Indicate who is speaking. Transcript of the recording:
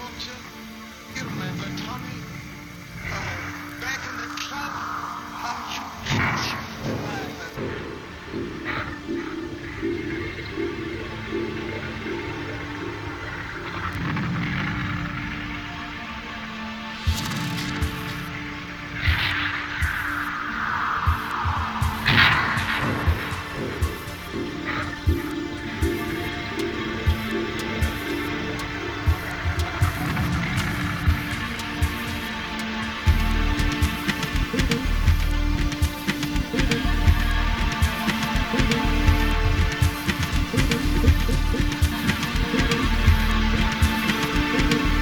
Speaker 1: don't you? You remember, Tommy? Back in the club, how you